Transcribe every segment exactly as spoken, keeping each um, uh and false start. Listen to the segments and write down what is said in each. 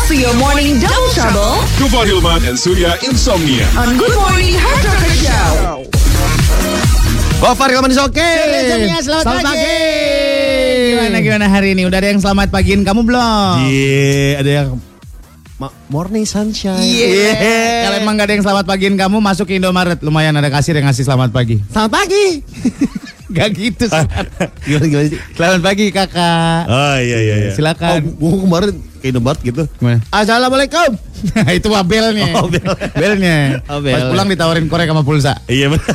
to your morning double trouble. Gofar Hilman and Surya Insomnia. On Good Morning Hard Rocker Show. Gofar Hilman is oke. Selamat, selamat pagi. pagi. Gimana gimana hari ini? Udah ada yang selamat pagiin kamu belum? Iya, yeah, ada yang Ma- morning sunshine. Iya. Yeah. Kalau emang gak ada yang selamat pagiin kamu, masuk ke Indomaret. Lumayan ada kasir yang ngasih selamat pagi. Selamat pagi. Gak gitu sih. Gimana gimana sih? Selamat pagi kakak. Oh iya iya iya. Silakan. Oh, gua kemarin ke Indomaret gitu. Gimana? Assalamualaikum. Itu mah belnya. Oh, bel. Belnya. Oh, bel. Pas pulang ditawarin korek sama pulsa. Iya benar.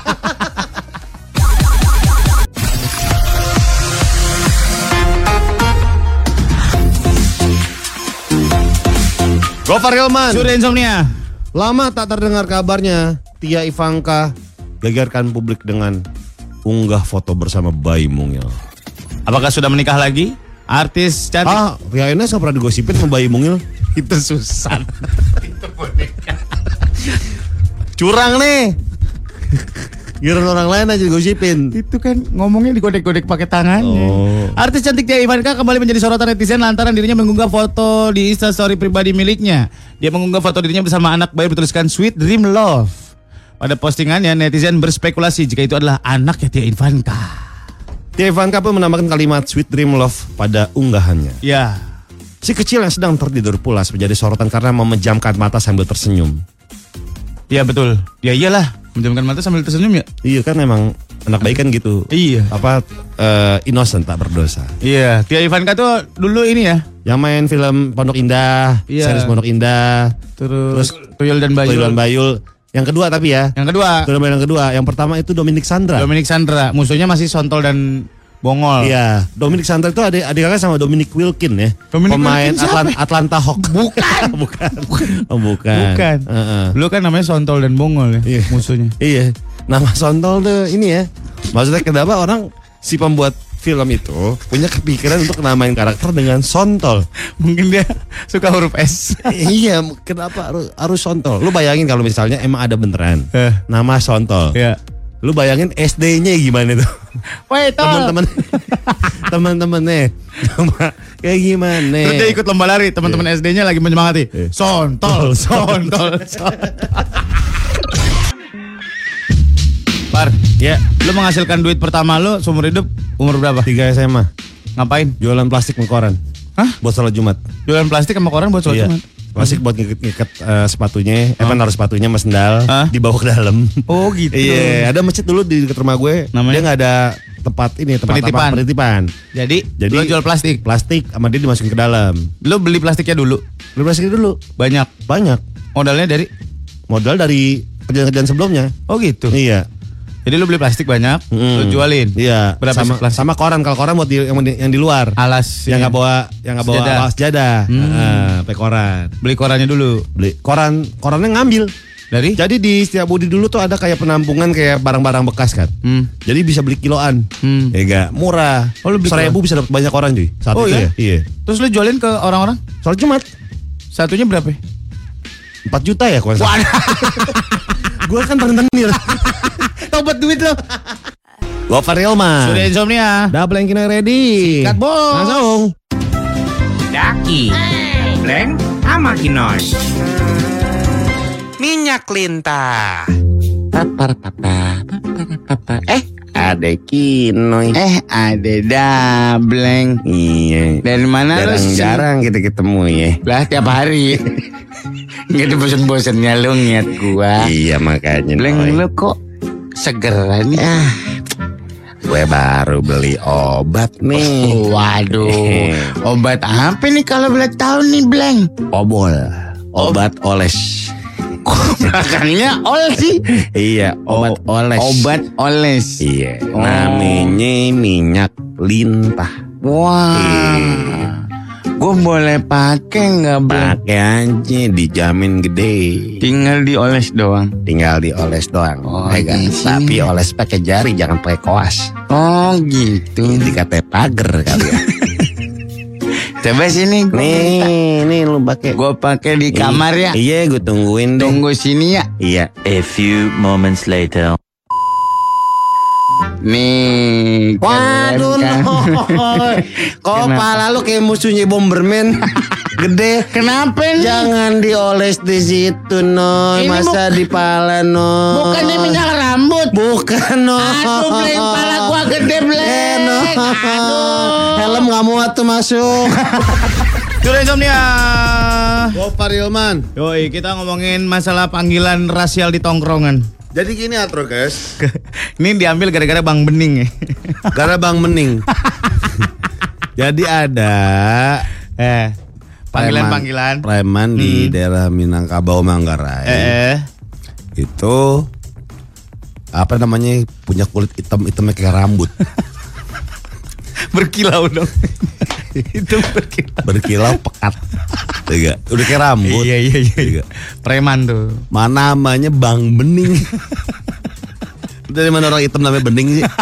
Gofar Hilman. Surya Insomnia. Lama tak terdengar kabarnya, Tia Ivanka gegerkan publik dengan unggah foto bersama bayi mungil. Apakah sudah menikah lagi? Artis cantik. Ah, Ria Ines gak pernah digosipin sama bayi mungil. Itu susah. Itu boneka. Curang nih. Giliran orang lain aja digosipin. Itu kan ngomongnya digodek-godek pakai tangannya. Oh. Artis cantik Tia Ivanka kembali menjadi sorotan netizen lantaran dirinya mengunggah foto di Instastory pribadi miliknya. Dia mengunggah foto dirinya bersama anak bayi bertuliskan Sweet Dream Love. Pada postingannya netizen berspekulasi jika itu adalah anaknya Tia Ivanka. Tia Ivanka pun menambahkan kalimat Sweet Dream Love pada unggahannya. Ya. Si kecil yang sedang tertidur pulas menjadi sorotan karena memejamkan mata sambil tersenyum. Iya betul. Ya iyalah, menjamkan mata sambil tersenyum ya. Iya kan emang anak bayi kan gitu. Iya. Apa uh, innocent tak berdosa. Iya, Tia Ivanka tuh dulu ini ya. Yang main film Pondok Indah, Iya. series Pondok Indah, Terus, terus Tuyul dan Bayul. Tuyul dan Bayul. Yang kedua tapi ya. Yang kedua, Tuyul dan Bayul yang kedua. Yang pertama itu Dominic Sandra. Dominic Sandra. Musuhnya masih Sontol dan Bongol. Iya, Dominic Sandra itu adik adik kakak sama Dominic Wilkin ya. Dominic pemain Wilkin siapa? Atlan- Atlanta Hawks. Bukan. bukan. Oh, bukan. Bukan. Uh-uh. Dulu kan namanya Sontol dan Bongol ya, Iya. musuhnya. Iya. Nama Sontol tuh ini ya. Maksudnya kenapa orang si pembuat film itu punya kepikiran untuk namain karakter dengan Sontol. Mungkin dia suka huruf S. Iya, kenapa harus, harus Sontol? Lu bayangin kalau misalnya emang ada beneran Eh. nama Sontol. Ya. Lu bayangin S D-nya gimana tuh? Woi, Teman-teman teman-temannya kayak gimana? Terus dia ikut lomba lari, teman-teman S D-nya lagi menyemangati. Iya. Sontol, Sontol, Sontol. Par, Ya, lu menghasilkan duit pertama lu seumur hidup umur berapa? tiga S M A. Ngapain? Jualan plastik sama koran. Hah? Buat sholat Jumat. Jualan plastik sama koran buat sholat Iya. Jumat? Plastik buat ngikat uh, sepatunya, eh naruh sepatunya sama sendal, Hah? dibawa ke dalam. Oh gitu. Iya, ada masjid dulu di dekat rumah gue. Namanya? Dia nggak ada tempat ini, tempat Penitipan. apa? Penitipan. Jadi, Jadi lu jual plastik. Plastik sama dia dimasukin ke dalam. Lu beli plastiknya dulu. Beli plastik dulu. Banyak. Banyak. Modalnya dari Modal dari kerjaan-kerjaan sebelumnya. Oh gitu. Iya. Jadi lu beli plastik banyak, Mm. lu jualin. Iya. Berapa sama, sih plastik? sama koran. Kalau koran buat di, yang, di, yang di luar. Alas yang ini. nggak bawa, yang nggak bawa Sejadah. alas sejadah. Hmm. Nah, pakai koran. Beli korannya dulu. Beli koran, korannya ngambil. Dari? Jadi di setiap budi dulu tuh ada kayak penampungan kayak barang-barang bekas kan. Hmm. Jadi bisa beli kiloan. Hmm. Ya enggak, murah. Oh, lu beli Seribu bisa dapat banyak koran cuy. Saat Oh, itu iya? ya. Iya. Terus lu jualin ke orang-orang? Soal Jumat Satunya berapa? empat juta ya kuasa. Gue kan rentenir. Tobat duit lo. Gofar Hilman. Sudah Insomnia. Double yang kena ready. Sikat, Bos. Langsung. Daki, Bleng, sama Kinos. Minyak lintah. Papar papa, papar papa. Eh, ada Kinoy. Eh, ada Dableng. Iya. Dari mana lu? Jarang-jarang kita ketemu ya. Lah tiap hari. Nggak ada bosen-bosennya lu ngeliat gua. Iya makanya. Bleng, Noy. lu kok seger nih? Ah, gue baru beli obat nih. Waduh, obat apa nih kalau boleh tahu nih, Bleng? Obol. Obat oles. Kok belakangnya ol sih? Iya, obat O- oles. Obat oles. Iya, Oh. namanya minyak lintah. Wah, gue boleh pakai nggak, Bleng? Pakai aja, dijamin gede. Tinggal dioles doang. Tinggal dioles doang. Oh, Eh, kan? di sini. Tapi oles pakai jari, jangan pakai koas. Oh gitu. Ini dikata pager kali ya. Coba sini gue minta. Nih, nih lu pakai. Gue pakai di kamar ya. Iya, gue tungguin deh. Tunggu sini ya. Iya. A few moments later. Nih. Waduh, keren kan? Noy. Kok Kenapa? pala lu kayak musuhnya Bomberman. Gede. Kenapa nih? Jangan dioles di situ, Noy. Ini Masa di pala, Noy. Bukannya minyak rambut. Bukan, Noy. Aduh, Blek, pala gua gede, Blek. Eh, Noy. Aduh. Helm gak muat tuh masuk. Juru Insomnia. Gopar Hilman. Yoi, kita ngomongin masalah panggilan rasial di tongkrongan. Jadi gini atro guys. Ini diambil gara-gara Bang Bening ya. Karena Bang Mening. Jadi ada Eh, panggilan-panggilan. preman di daerah Minangkabau Manggarai. Eh, Itu apa namanya, punya kulit hitam-hitamnya kayak rambut. berkilau dong. Itu berkilau. Berkilau pekat. Tiga. Udah kayak rambut. Iya iya iya. Tiga. Preman tuh. Mana namanya Bang Bening. Dari mana orang hitam namanya Bening sih?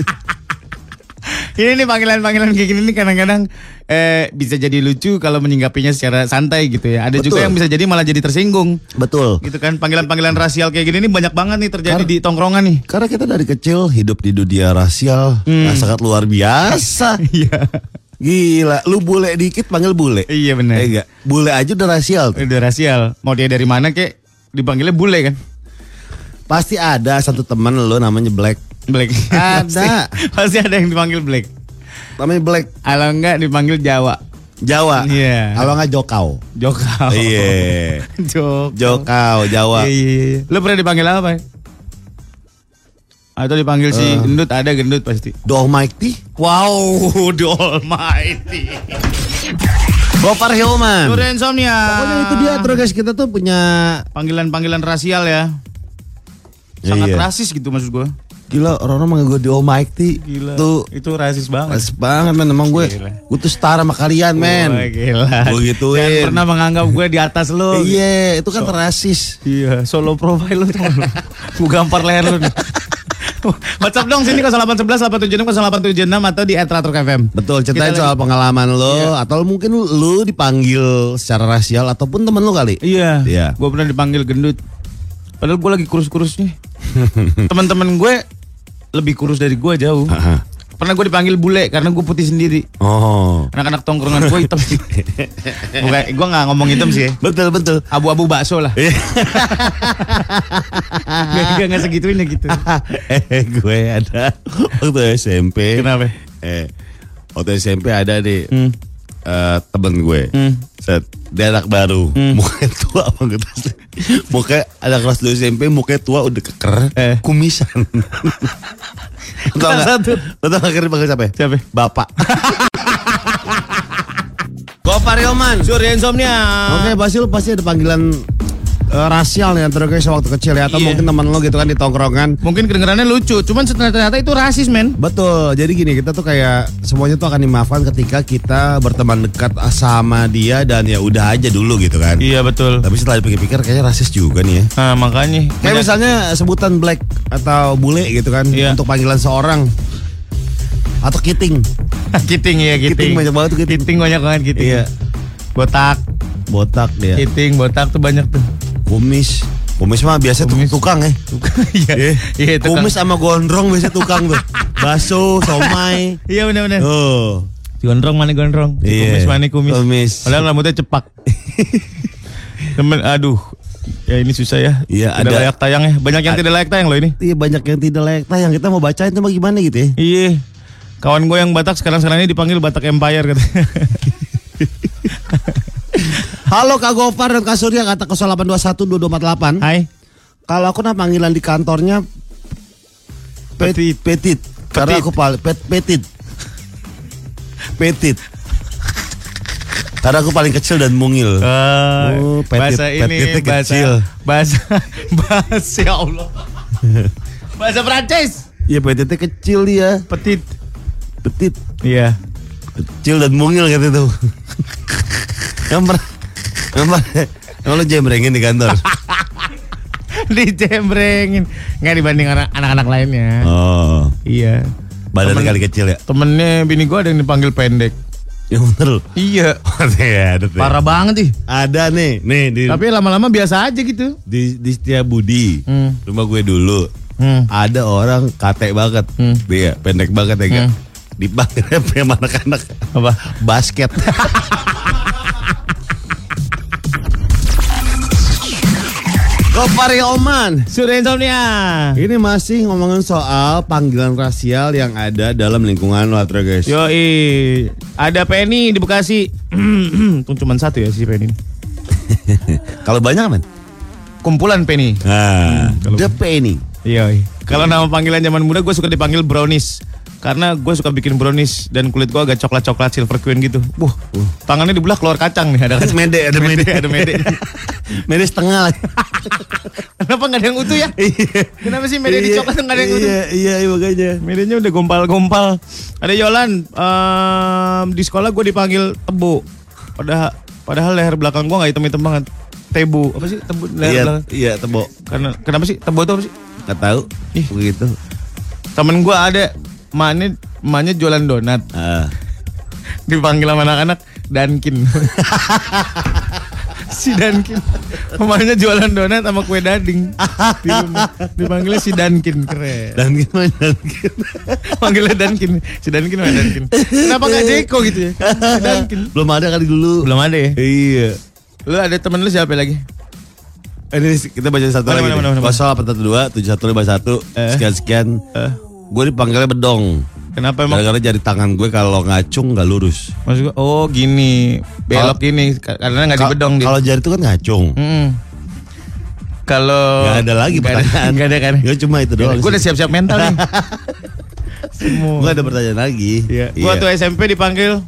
Ini nih panggilan-panggilan kayak gini nih kadang-kadang eh, bisa jadi lucu kalau menyinggapinya secara santai gitu ya. Ada Betul. juga yang bisa jadi malah jadi tersinggung. Betul. Gitu kan, panggilan-panggilan rasial kayak gini nih banyak banget nih terjadi Karena- di tongkrongan nih. Karena kita dari kecil hidup di dunia rasial yang sangat luar biasa. Iya. Gila, lu bule dikit panggil bule. Iya benar. Eh enggak, bule aja udah rasial tuh. Udah rasial. Mau dia dari mana kek dipanggilnya bule kan? Pasti ada satu teman lu namanya Black. Black. Ada. pasti, pasti ada yang dipanggil Black. Namanya Black. Kalau enggak dipanggil Jawa. Jawa. Iya. Kalau enggak Jokau. Jokau. Iya. Jokau. Jokau, Jawa. Iya, iya, iya. Lu pernah dipanggil apa ya? Atau dipanggil si gendut, ada gendut pasti. The Almighty. Wow, the Almighty. Gopar Hilman. Juru Insomnia. Pokoknya itu dia terus guys, kita tuh punya Panggilan-panggilan rasial ya. Ya, Sangat iya. rasis gitu maksud gue. Gila, orang-orang manggil gue The Almighty. Gila. Tuh Itu rasis banget. pas banget men, emang gue. Gila. Gue tuh setara sama kalian men. Wah, gila. Gue gituin. Jangan pernah menganggap gue di atas lo. Iya, itu kan rasis. Iya, solo profile lo tuh. Gue gampar leher lo nih. WhatsApp dong sini nol delapan satu satu delapan tujuh enam nol delapan tujuh enam atau di et ratruk F M. Betul, ceritain Kita soal lagi- pengalaman lo. Iya. Atau mungkin lu dipanggil secara rasial ataupun temen lo kali. Iya. Iya. Gue pernah dipanggil gendut. Padahal gue lagi kurus-kurusnya. Teman-teman gue lebih kurus dari gue jauh. Aha. Pernah gue dipanggil bule karena gue putih sendiri. Oh. Anak-anak tongkrongan gue hitam. Bukan, gue nggak ngomong hitam sih. Ya. Betul, betul. Abu-abu bakso lah. Gak, gak segituin ya gitu. eh, gue ada waktu S M P. Kenapa? Eh, waktu S M P ada nih Hmm. eh, temen gue. Hmm. Set, dia anak baru. Mukanya tua banget. Mukanya ada kelas dua S M P, mukanya tua udah keker, Eh. kumisan. Tahu Salah nggak? satu. Lo tau nggak dipanggil siapa? Siapa? Bapak. Gopar Hilman. Juru Insomnia. Oke, pasti lu pasti ada panggilan eh, rasial nih antara guys waktu kecil ya, atau Iya. mungkin teman lo gitu kan di tongkrongan. Mungkin kedengarannya lucu, cuman ternyata itu rasis men. Betul, jadi gini, kita tuh kayak semuanya tuh akan dimaafkan ketika kita berteman dekat sama dia dan ya udah aja dulu gitu kan. Iya betul. Tapi setelah dipikir-pikir kayaknya rasis juga nih ya. Nah makanya. Kayak misalnya sebutan black atau bule gitu kan, Iya. untuk panggilan seorang. Atau kiting. Kiting ya kiting. Kiting banyak banget tuh kiting. Kiting banyak banget kiting. Iya. Botak, Botak dia. kiting, botak tuh banyak tuh. Kumis. Kumis mah biasa tuh Kumis. tukang ya. Iya. Iya itu. Kumis sama gondrong biasa tukang tuh. Baso, somai. Iya benar-benar. Oh. Gondrong mana gondrong? Iya. Kumis mana kumis? Kumis. Padahal rambutnya cepak. Temen, aduh. Ya ini susah ya. Iya, Tidak ada- layak tayang ya. Banyak yang Ad- tidak layak tayang loh ini. Iya, banyak yang tidak layak tayang. Kita mau bacain tuh gimana gitu ya. Iya. Kawan gue yang Batak sekarang-sekarang ini dipanggil Batak Empire katanya. Halo Kak Gopar dan Kak Surya, kata nol delapan dua satu dua dua empat delapan. Hai. Kalau aku nah panggilan di kantornya pet, Petit. petit. Karena Petit. aku paling pet, petit. Petit. Karena aku paling kecil dan mungil. Oh, petit- bahasa ini petitnya bahasa kecil. bahasa bahasa ya Allah. Bahasa Prancis. Iya, petitnya kecil dia. Petit. Petit. Iya. Kecil dan mungil gitu tuh. Yang pernah Yang pernah Yang lo jembrengin di kantor. Dijembrengin. Nggak dibanding anak- anak-anak lainnya. Oh, Iya. badannya Temen- kali kecil ya. Temennya bini gue ada yang dipanggil pendek. Yang bener loh. Iya. Iya, ada tuh. Parah banget ih. Ada nih, nih di Tapi lama-lama biasa aja gitu. di, di Setiabudi, Hmm. rumah gue dulu. Hmm. Ada orang kate banget, Hmm. dia pendek banget ya gak? Hmm. Dipanggilnya sama anak-anak Apa? basket. Kopar ya Oman. Sudah insomnia. Ini masih ngomongin soal panggilan rasial yang ada dalam lingkungan Latra guys. Yoi, ada Penny di Bekasi. Tuh cuma satu ya si Penny. Kalau banyak man? Kumpulan Penny. Nah, kalau- The Penny. Iya. Kalau nama panggilan zaman muda gue suka dipanggil brownies. Karena gue suka bikin brownies dan kulit gue agak coklat-coklat silver queen gitu. Wuh, tangannya dibelah keluar kacang nih, ada kacang. Mede, ada mede, ada mede. Mede setengah lagi. Kenapa nggak ada yang utuh ya? Kenapa sih mede di Iya, coklat nggak ada yang utuh? Iya, iya, iya makanya. Medenya udah gompal-gompal. Ada Yolan, ehm, di sekolah gue dipanggil Tebo. Padahal, padahal leher belakang gue nggak hitam-hitam banget. Tebu, apa sih tebu leher Iya, belakang? iya, Tebo. Karena kenapa sih Tebo itu apa sih? Gak tahu. Ih. Begitu. Temen gue ada, maknya, maknya jualan donat. Ah. Dipanggil sama anak-anak Dankin. Si Dankin. Mamanya jualan donat sama kue dading di rumah. Dipanggilnya si Dankin, keren. Dan gimana? Dan Panggilnya Dankin. Si Dankin mana Dankin? Kenapa gak Jeko gitu ya? Si Dankin. belum ada kali dulu. Belum ada ya? Iya. Lu ada temen lu siapa lagi? Ini kita baca satu Mana, lagi. mana, mana, mana. Kosong delapan satu dua tujuh satu lima satu Eh. sekian sekian. Eh. Gue dipanggilnya bedong. Kenapa emang? Gara-gara jari tangan gue kalau ngacung nggak lurus. Maksud gua, oh gini, belok Kalau- gini karena nggak Kal- dibedong dia. Kalau jari itu kan ngacung. Mm. Kalau Nggak ada lagi nggak ada- pertanyaan. nggak ada kan? Ya cuma itu doang. Gue udah siap-siap mental nih. Gue ada pertanyaan lagi. Iya. Gue waktu S M P dipanggil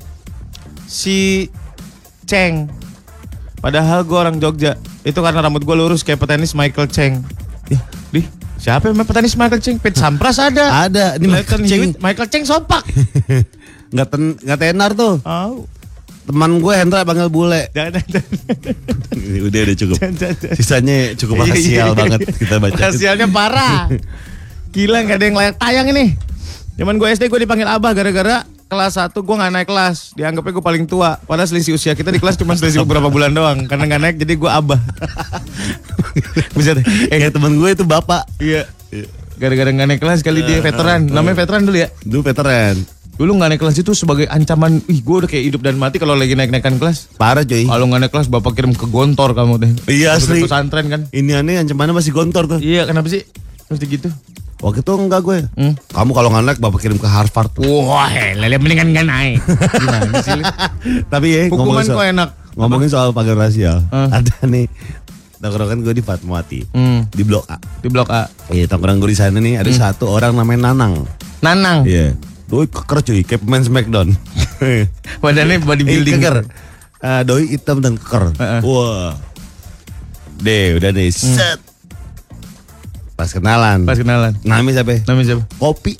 si Ceng. Padahal gue orang Jogja. Itu karena rambut gue lurus kayak petenis Michael Cheng. Ya, di siapa yang main petenis Michael Cheng? Pit Sampras ada. Ada. Ini Michael Leighton Cheng. Hewitt, Michael Cheng sompak. Nggak ten, nggak tenar tuh. Oh. Teman gue Hendra panggil bule. Jangan, jangan. udah udah cukup. Jangan, jangan, jangan. Sisanya cukup Iya, iya, rasial iya. banget kita baca. Rasialnya parah. Gila gak ada yang layak tayang ini. Zaman gue S D gue dipanggil Abah gara-gara kelas satu gue gak naik kelas. Dianggapnya gue paling tua. Padahal selisih usia kita di kelas cuma selisih beberapa bulan doang. Karena gak naik jadi gue Abah. Bisa deh. Eh kayak temen gue itu bapak. Iya. Gara-gara gak naik kelas kali dia veteran. Namanya veteran dulu ya. Dulu veteran. Dulu gak naik kelas itu sebagai ancaman. Ih gue udah kayak hidup dan mati kalau lagi naik-naikan kelas. Parah coy. Kalau gak naik kelas bapak kirim ke Gontor kamu deh. Iya, asli. Pesantren kan. Ini aneh ancamannya masih gontor tuh. Iya kenapa sih? Mesti gitu. Waktu itu enggak gue. Hmm. Kamu kalau nggak naik bapak kirim ke Harvard. Wah, lele mendingan gak naik. Gimana sih? Li? Tapi ya Hukuman ngomongin kok soal, enak. ngomongin soal panggilan rasial. Eh. Ada nih tongkrongan gue di Fatmawati. Hmm. Di Blok A. Di blok A. Iya tongkrongan gue di sana nih ada satu orang namanya Nanang. Nanang. Iya. Doi keker cuy, kayak pemain Smackdown. Badannya bodybuilding. Eh, keker. Eh, doi hitam dan keker. Heeh. Wah. Deh, udah deh. Set. Pas kenalan. Pas kenalan. Namanya siapa? Namanya siapa? Kopi.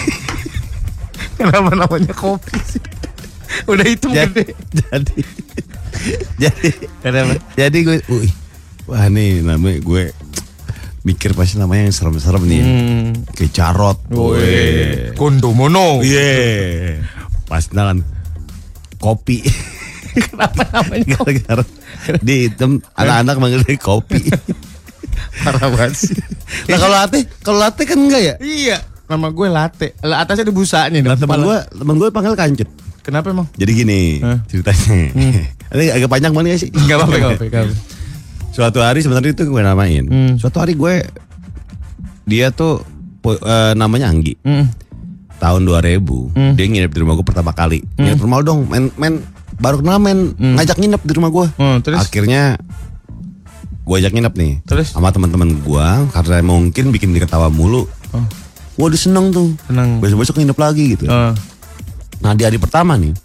Kenapa namanya kopi sih? Udah hitam jadi, gede. jadi, jadi, Kenapa? jadi gue, wih, wah nih namanya gue mikir pasti namanya yang serem-serem nih, ya. Hmm. Kayak Carot, wih, Kondomono. iya, pas kenalan kopi, Kenapa namanya kopi? gara-gara di hitam anak-anak manggil dia kopi. Parah banget sih. Nah kalau latte, kalau latte kan enggak ya? Iya. Nama gue latte. Lah atasnya ada busanya. Nah, di teman kepala. gue, teman gue panggil Kancut. Kenapa emang? Jadi gini Hah? ceritanya, ini agak panjang banget ya sih. Gak apa-apa, gak apa-apa. Gak apa-apa. Suatu hari sebenarnya itu gue namain. Hmm. Suatu hari gue dia tuh po- eh, namanya Anggi. Hmm. Tahun dua ribu Hmm. dia nginep di rumah gue pertama kali. Nginep rumah lu dong, main main baru kenal main ngajak nginep di rumah gue. Hmm, terus? Akhirnya gue ajak nginep nih. Terus? Sama teman-teman gue karena mungkin bikin dia ketawa mulu. Oh. Gue udah seneng tuh. Seneng. Besok-besok nginep lagi gitu. Oh. Nah di hari pertama nih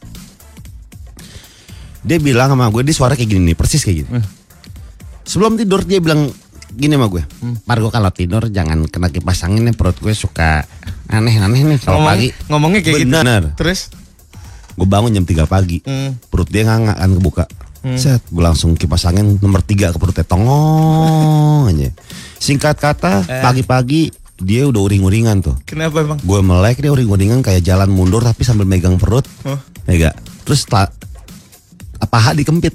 dia bilang sama gue, dia suara kayak gini nih, persis kayak gini. Eh. Sebelum tidur dia bilang gini sama gue, Par gue kalau tidur jangan kena kipas angin nih, perut gue suka aneh-aneh nih kalau Ngomong- pagi. Ngomongnya kayak Bener. gitu. Terus? Gue bangun jam tiga pagi, Hmm. perut dia nganga kan kebuka. Set, gue langsung kipas angin nomor tiga ke perutnya, tongong aja. Singkat kata, Eh. pagi-pagi dia udah uring-uringan tuh. Kenapa emang? Gue melek, dia uring-uringan kayak jalan mundur tapi sambil megang perut. Oh. Ya gak? Terus ta- paha dikempit.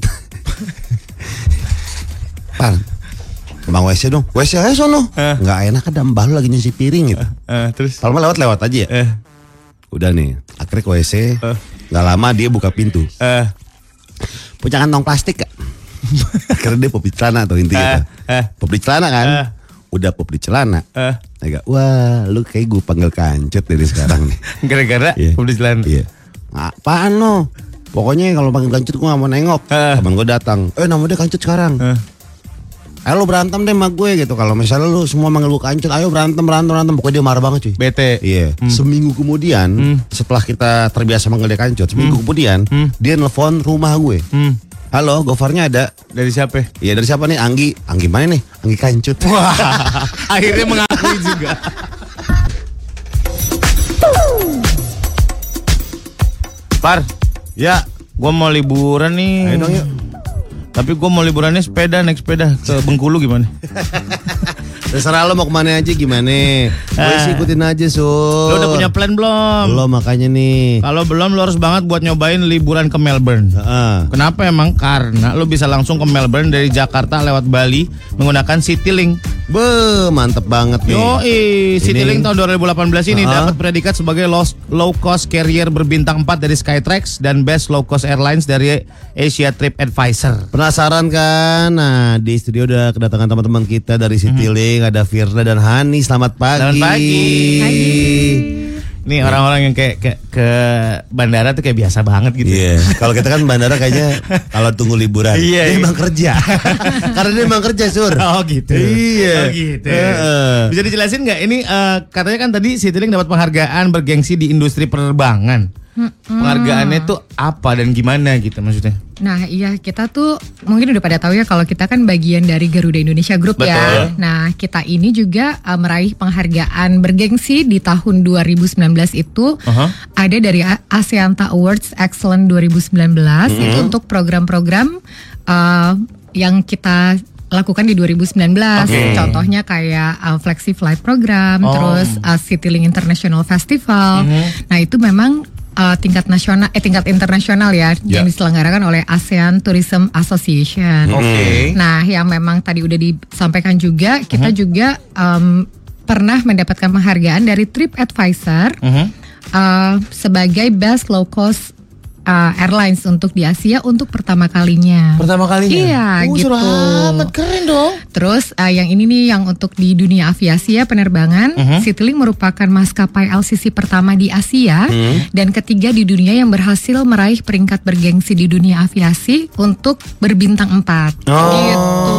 Par, Bang W C dong. W C aja sono. Eh. Nggak enak ada mbah lu lagi nyuci piring gitu. Eh, terus? Kalau mah lewat-lewat aja ya. Eh, Udah nih, akhirnya ke W C. Eh. Nggak lama dia buka pintu. eh. Punya kantong plastik gak? Karena dia pop di celana tuh intinya. Eh, eh. Pop di celana kan. Eh. Udah pop di celana. Eh. Agak, wah lu kayak gue panggil kancut dari sekarang nih. Gara-gara Iya. publik celana. Iya. Apaan lo? Pokoknya kalau panggil kancut gue gak mau nengok. Eh. Temen gue datang. Eh nama dia kancut sekarang. Eh. Ayo lo berantem deh sama gue gitu. Kalau misalnya lu semua manggil gue kancut, ayo berantem berantem berantem. Pokoknya dia marah banget cuy. Bete. Iya. Hmm. Seminggu kemudian Hmm. setelah kita terbiasa manggil dia kancut, seminggu Hmm. kemudian Hmm. dia nelfon rumah gue. Hmm. Halo, Gofarnya ada. Dari siapa? Iya dari siapa nih? Anggi. Anggi mana nih? Anggi kancut. Wah, akhirnya mengakui juga. Par, Ya. gua mau liburan nih. Ayo dong yuk. Tapi gua mau liburannya sepeda, naik sepeda ke Bengkulu gimana? Terserah lo mau kemana aja gimana. Gue sih ikutin aja Sur. Lo udah punya plan belum? Lo makanya nih. Kalau belum lo harus banget buat nyobain liburan ke Melbourne. Heeh. Kenapa emang? Karena lo bisa langsung ke Melbourne dari Jakarta lewat Bali menggunakan Citylink. Be, mantep banget nih. Yoi, Citylink tahun dua ribu delapan belas ini Ah. dapat predikat sebagai low, low cost carrier berbintang empat dari Skytrax dan best low cost airlines dari Asia Trip Advisor. Penasaran kan? Nah, di studio udah kedatangan teman-teman kita dari Citylink, ada Firda dan Hani. Selamat pagi. Selamat pagi. Nih orang-orang yang kayak ke, ke bandara tuh kayak biasa banget gitu. Iya, kalau kita kan bandara kayaknya kalau tunggu liburan. Iya, Dia iya. emang kerja. Karena dia emang kerja, Sur. Oh gitu. Iya. Oh gitu. Heeh. Bisa dijelasin nggak ini eh, katanya kan tadi Citylink dapat penghargaan bergengsi di industri penerbangan. Penghargaannya tuh apa dan gimana gitu maksudnya? Nah iya kita tuh mungkin udah pada tahu ya kalau kita kan bagian dari Garuda Indonesia Group Betul. ya. Nah kita ini juga uh, meraih penghargaan bergengsi di tahun dua ribu sembilan belas itu. Uh-huh. Ada dari A- Aseanta Awards Excellent dua ribu sembilan belas itu untuk program-program uh, yang kita lakukan di dua ribu sembilan belas. Oke. Contohnya kayak uh, Flexi Flight Program, Oh. terus uh, Citylink International Festival. Nah itu memang uh, tingkat nasional, eh tingkat internasional ya, Ya. yang diselenggarakan oleh ASEAN Tourism Association. Oke. Nah yang memang tadi udah disampaikan juga, kita juga um, pernah mendapatkan penghargaan dari Trip Advisor Mhm. uh, sebagai Best Low Cost uh, Airlines untuk di Asia untuk pertama kalinya. Pertama kalinya? Iya Oh, gitu. surahat, keren dong. Terus uh, yang ini nih yang untuk di dunia aviasi ya penerbangan, Mhm. Citylink merupakan maskapai L C C pertama di Asia dan ketiga di dunia yang berhasil meraih peringkat bergengsi di dunia aviasi untuk berbintang empat. Oh, Gitu.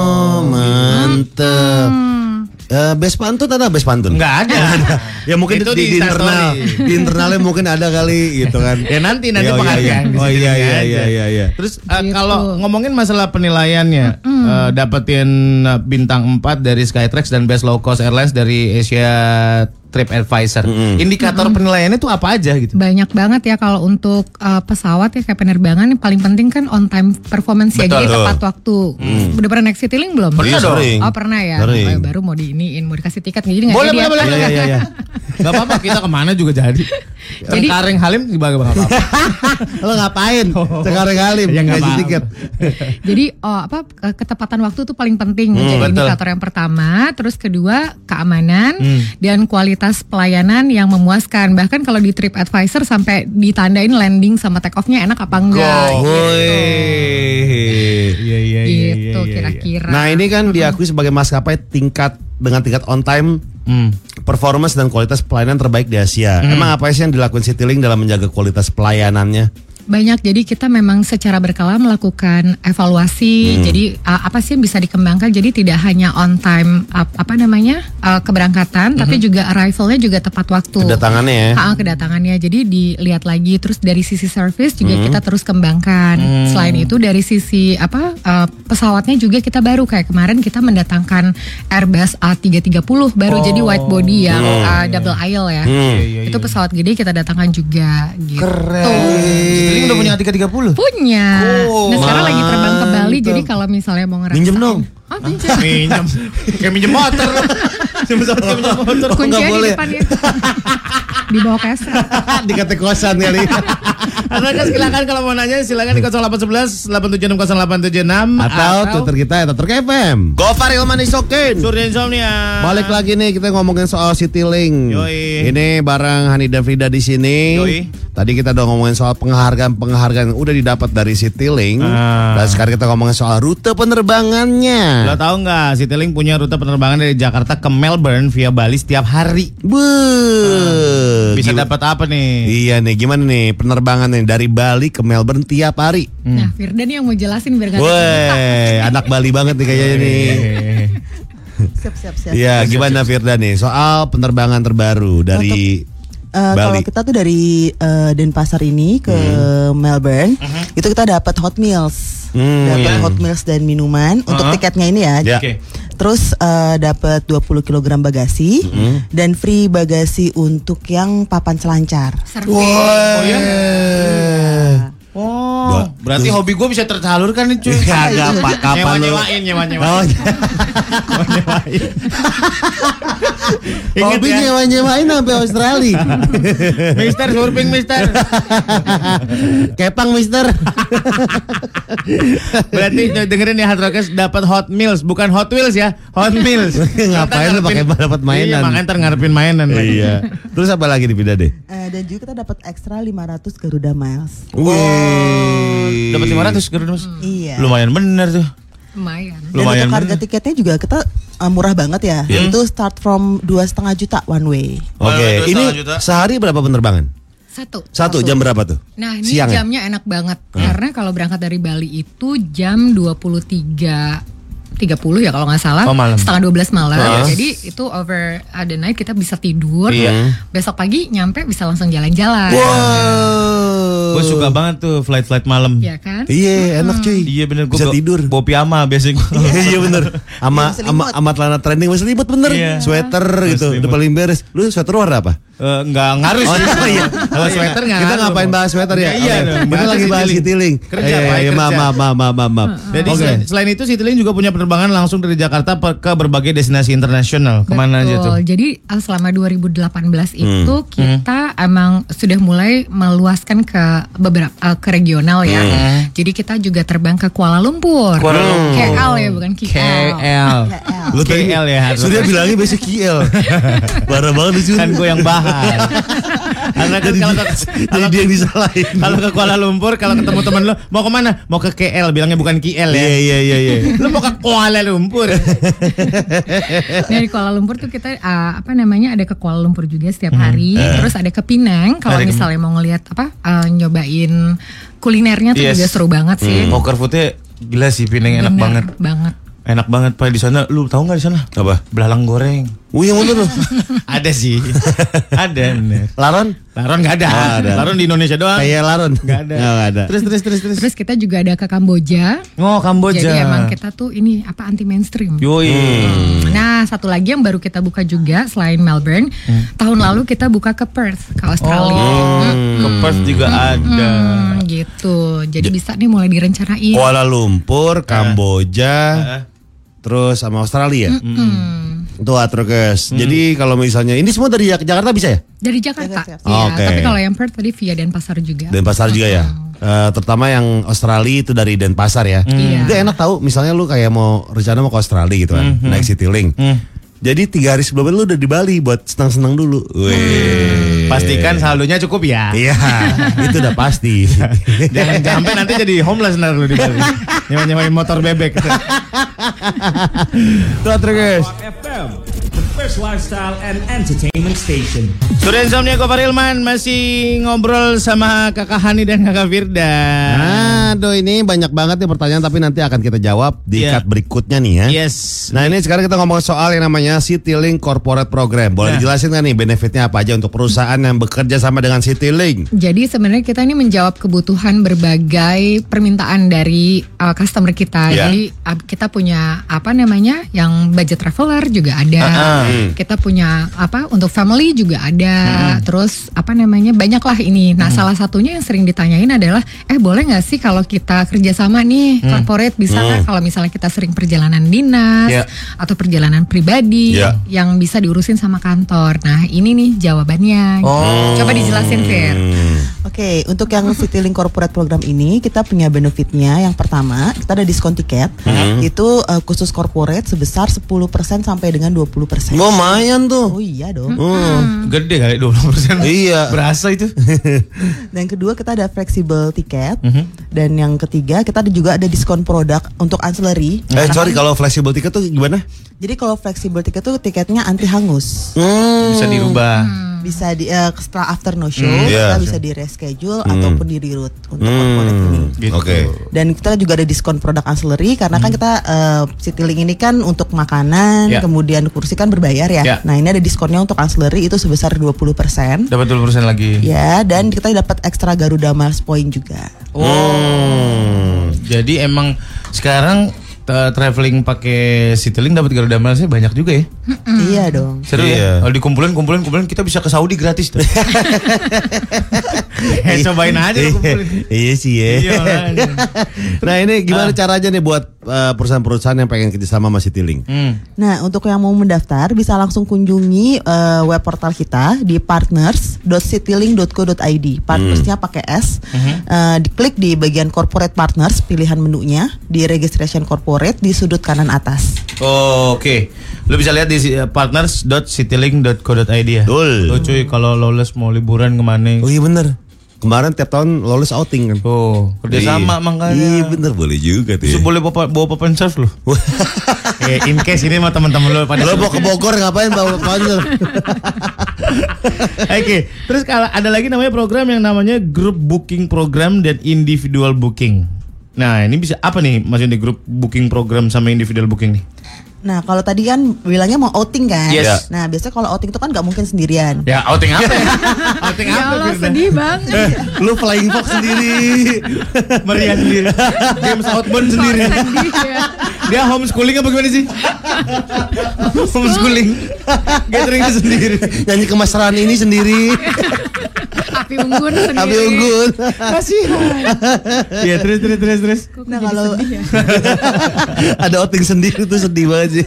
mantep. Eh, best pantun ada best pantun? Nggak ada. Ya mungkin Itu di, di di internal, Instastory. di internalnya mungkin ada kali gitu kan. Ya nanti nanti Ya, oh, iya, penghargaan. iya. di Oh Citylink iya iya aja. iya iya iya. Terus uh, Gitu. kalau ngomongin masalah penilaiannya, uh, dapetin uh, bintang empat dari Skytrax dan Best Low Cost Airlines dari Asia Trip Advisor. Indikator penilaiannya tuh apa aja gitu? Banyak banget ya kalau untuk uh, pesawat ya kayak penerbangan yang paling penting kan on time performance ya, Betul. jadi tepat waktu. Udah pernah naik Citylink belum? Pernah dong. Sering. Oh pernah ya. Sering. Oh, baru mau diiniin, mau dikasih tiket jadi nggak Boleh jadi boleh ya. boleh. Iya iya iya. Gak apa-apa kita kemana juga jadi. Jadi- Kareng Halim juga gak apa-apa. Lo ngapain? Sekarang kali Ya, nggak kasih apa-apa. tiket. Jadi oh apa ke- ketepatan waktu itu paling penting menjadi betul. indikator yang pertama, terus kedua keamanan Hmm. dan kualitas pelayanan yang memuaskan. Bahkan kalau di Trip Advisor sampai ditandain landing sama take off-nya enak apa enggak. Woi. Iya iya Gitu kira-kira. Nah ini kan diakui sebagai maskapai tingkat dengan tingkat on time, Hmm. performance dan kualitas pelayanan terbaik di Asia. Emang apa sih yang dilakukan Citylink dalam menjaga kualitas pelayanannya? Banyak, jadi kita memang secara berkala melakukan evaluasi. Jadi uh, apa sih yang bisa dikembangkan? Jadi tidak hanya on time uh, apa namanya uh, keberangkatan, tapi juga arrivalnya juga tepat waktu. Kedatangannya ya. Ha, kedatangannya. Jadi dilihat lagi. Terus dari sisi service juga kita terus kembangkan. Selain itu dari sisi apa uh, pesawatnya juga kita baru kayak kemarin kita mendatangkan Airbus A tiga tiga nol baru jadi wide body yang uh, double aisle ya. Itu pesawat gede kita datangkan juga. Gitu. Citylink udah punya tiga tiga nol. Punya. Oh, nah sekarang lagi terbang ke Bali, mantap. jadi kalau misalnya mau ngerasain. Minjem dong. Oh pinjam. Minjem. Kayak minjem motor. Minjem motor. Kuncinya nggak di boleh. depan ya. Di bawah keset. Dikata kosan kali. Anda silakan kalau mau nanya silakan di nol delapan satu satu delapan tujuh enam nol delapan tujuh enam Atau Twitter kita ya Twitter F M. Gofar Ilman Isokin. Surya Insomnia. Balik lagi nih kita ngomongin soal Citylink. Yoi. Ini bareng Hani dan Frida di sini. Yoi. tadi kita udah ngomongin soal penghargaan-penghargaan yang udah didapat dari Citylink. Ah. Dan sekarang kita ngomongin soal rute penerbangannya. Lo tahu nggak, Citylink punya rute penerbangan dari Jakarta ke Melbourne via Bali setiap hari. Buh, Bisa gimana- dapat apa nih? Iya nih, gimana nih penerbangan nih dari Bali ke Melbourne tiap hari? Nah, Firdan yang mau jelasin biar gak ada cerita. Woi, anak Bali banget nih kayaknya nih. Siap, siap, siap. Iya, gimana Firda nih soal penerbangan terbaru dari Eh, kalau Bali? kita tuh dari eh, Denpasar ini ke Melbourne, itu kita dapat hot meals, Hmm, dapat iya. hot meals dan minuman untuk tiketnya ini ya. Ya. Oke. Terus eh, dapat dua puluh kilogram bagasi dan free bagasi untuk yang papan selancar. Survei. Oh, berarti hobi gue bisa tersalurkan nih cuy. Kagak, Pak, kapan lu? Nyewa-nyewain, nyewa-nyewain. Oh, Nyewa-nyewain. Ingat hobi ya, nyewa-nyewain sampai Australia. Mister surfing Mister. Kepang Mister. Berarti dengerin ya, Hard Rockers dapat hot meals, bukan Hot Wheels ya, hot meals. Ngapain lu pakai dapat mainan? Iya, makanya ntar ngarepin mainan lagi. Iya. Terus apa lagi di Pindah deh? Eh, dan juga kita dapat ekstra lima ratus Garuda Miles. Wih. Dapat lima ratus Garuda Mas. Iya. Lumayan bener tuh. Lumayan. Dan Lumayan untuk harga bener. tiketnya juga kita eh, murah banget ya. Itu start from dua setengah juta one way. Oke, Dua ini setengah juta. sehari berapa penerbangan? Satu. Satu, jam berapa tuh? Nah, ini Siang ya? jamnya enak banget. Karena kalau berangkat dari Bali itu jam dua puluh tiga tiga puluh ya kalau nggak salah. Oh, malam. Setengah dua belas malam. Yes. Jadi itu over the night kita bisa tidur. Iya. Besok pagi nyampe bisa langsung jalan-jalan. Wow. Gue suka banget tuh flight-flight malam. Ya kan? Iya, enak cuy. Iya bener, gue Bisa tidur. bawa piyama biasanya gue. Iya bener. Ama Iya, ama ama celana trending masih ribet bener. Iya. Sweater gitu, Selimut. udah paling beres. Lu sweater warna apa? Eh, nggak ngaruh Oh, sih. iya. Kalau sweater nggak Kita ngaruh. ngapain bahas sweater ya? Ya, iya Oke. dong, Kita bahas lagi bahas Citylink. Citylink. Kerja, Iya, Pak, iya, kerja. maaf, maaf, maaf, maaf, maaf, maaf. Jadi Oke. selain, selain itu Citylink juga punya penerbangan langsung dari Jakarta pe- ke berbagai destinasi internasional. Kemana aja tuh? Betul. Jadi uh, selama dua ribu delapan belas itu kita emang sudah mulai meluaskan ke beberapa uh, ke regional ya. Jadi kita juga terbang ke Kuala Lumpur. Kuala Lumpur. K L ya, bukan K K L. L. Lu tadi K L ya, harus. Sudah bilangnya besok K L. Parah banget lucu. Kan gue yang bahas. Karena kan Jadi kalau dia- ke, jadi kalau, dia yang disalahin. kalau ke Kuala Lumpur, kalau ketemu temen lo, mau kemana? Mau ke K L, bilangnya bukan K L ya. Iya, iya, iya, iya. Lo mau ke Kuala Lumpur. Nah, di Kuala Lumpur tuh kita uh, apa namanya ada ke Kuala Lumpur juga setiap hari. Terus ada ke Penang kalau Ada ke- misalnya mau ngelihat apa uh, nyobain kulinernya tuh Yes. juga seru banget sih. Poker foodnya gila sih, Penang enak Bener banget. banget. Enak banget Pak di sana. Lu tahu nggak di sana? Apa? Belalang goreng. Wih, yang mana tuh? Ada sih. Ada bener. Laron? Laron nggak ada. Ah, ada. Laron di Indonesia doang. Kayak Laron? Nggak ada. Nggak ada. Terus terus terus terus. Terus kita juga ada ke Kamboja. Oh, Kamboja. Jadi emang kita tuh ini apa anti mainstream. Yoi. Nah, satu lagi yang baru kita buka juga selain Melbourne, tahun lalu kita buka ke Perth, ke Australia. Oh, ke Perth juga ada. Hmm, gitu. Jadi bisa nih mulai direncanain. Kuala Lumpur, Kamboja, terus sama Australia. Tuh Atrokes. Jadi kalau misalnya ini semua dari Jak- Jakarta bisa ya? Dari Jakarta. Jakarta. Iya, Oke. tapi kalau yang Perth tadi via Denpasar juga. Denpasar juga ya. Eh, terutama yang Australia itu dari Denpasar ya. Iya. Itu enak tahu. Misalnya lu kayak mau rencana mau ke Australia gitu kan, naik Citylink. Jadi tiga hari sebelumnya lu udah di Bali buat senang-senang dulu. Wih. Pastikan saldonya cukup ya. Iya, itu udah pasti. Jangan sampai nanti jadi homeless ntar lu di Bali. Nyewa-nyewain motor bebek. Tuh Atrokes. F M, the first lifestyle and entertainment station. Sudah insomnia Gofar Hilman masih ngobrol sama Kakak Hani dan Kakak Firda. Aduh, ini banyak banget nih pertanyaan tapi nanti akan kita jawab di Iya. cut berikutnya nih ya. Yes. Nah ini sekarang kita ngomong soal yang namanya Citylink Corporate Program. Boleh Nah. dijelasin nggak nih benefitnya apa aja untuk perusahaan yang bekerja sama dengan Citylink? Jadi sebenarnya kita ini menjawab kebutuhan berbagai permintaan dari uh, customer kita. Ya. Jadi uh, kita punya apa namanya yang budget traveler juga ada. Hmm. Kita punya apa untuk family juga ada. Terus apa namanya banyak lah ini. Nah salah satunya yang sering ditanyain adalah, eh boleh nggak sih kalau kita kerjasama nih corporate bisa nggak kalau misalnya kita sering perjalanan dinas Ya. atau perjalanan pribadi Ya. yang bisa diurusin sama kantor. Nah ini nih jawabannya. Coba dijelasin Fir. Oke, untuk yang Citylink Corporate Program ini kita punya benefitnya. Yang pertama, kita ada diskon tiket. Itu uh, khusus corporate sebesar sepuluh persen sampai dengan dua puluh persen. Lumayan tuh. Oh iya dong. Hmm. Gede kali dua puluh persen. Iya. Berasa itu. Dan kedua kita ada flexible tiket. Mhm. Dan yang ketiga kita ada juga ada diskon produk untuk ancillary. Eh sorry, kalau flexible ticket tuh gimana? Jadi kalau flexible tiket tuh tiketnya anti hangus. Hmm. Bisa dirubah. Bisa di uh, setelah after no show Hmm, kita yeah. bisa di reschedule Hmm. ataupun di reroute untuk corporate ini. Hmm. Gitu. Oke. Dan kita juga ada diskon produk ancillary karena kan kita uh, Citylink ini kan untuk makanan, Ya. kemudian kursi kan berbayar ya. Ya. Nah, ini ada diskonnya untuk ancillary itu sebesar dua puluh persen. Dapat dua puluh persen lagi. Ya, dan kita dapat ekstra Garuda Miles Point juga. Oh. Jadi emang sekarang uh, traveling pakai Citylink dapat Garuda Miles-nya banyak juga ya. Iya dong. Seru Iya. ya. Kalau dikumpulin kumpulin kumpulin kita bisa ke Saudi gratis tuh. Eh, cobain aja lu kumpulin. Iya sih ya. Iya, makanya. Nah ini gimana caranya nih buat uh, perusahaan-perusahaan yang pengen kerjasama sama Citylink? Hmm. Nah, untuk yang mau mendaftar bisa langsung kunjungi uh, web portal kita di partners dot citylink dot co dot i d. Partnersnya pakai S. Uh, diklik di bagian corporate partners, pilihan menunya di registration corporate di sudut kanan atas. Oh, oke. Okay. Lo bisa lihat di uh, partners dot citylink dot co dot i d ya. Betul. Lo cuy kalau lulus mau liburan kemana? Oh iya bener. Kemarin tiap tahun lolos outing kan. Oh, kerjasama Iya. makanya. Iya bener, boleh juga tuh Bisa ya. boleh bawa bawa papan surf lo. Eh, in case ini mah teman-teman lo pada. Lo mau ke Bogor ngapain bawa panjer? Oke, terus kalau ada lagi namanya program yang namanya group booking program dan individual booking. Nah, ini bisa apa nih maksudnya group booking program sama individual booking nih? Nah, kalau tadi kan bilangnya mau outing kan? Yes. Nah, biasanya kalau outing itu kan nggak mungkin sendirian. Ya, outing apa ya? outing Ya apa? Allah, Firda? sedih banget. Lu flying fox sendiri. Maria sendiri. James outbound sendiri. Sedih ya. Dia homeschooling apa gimana sih? homeschooling. Gathering sendiri. Nyanyi kemesraan ini sendiri. Api unggun sendiri. Api unggun. Kasihan. Iya, terus terus terus terus. Kok Nah, jadi kalau sedih ya? Ada outing sendiri tuh sedih banget sih.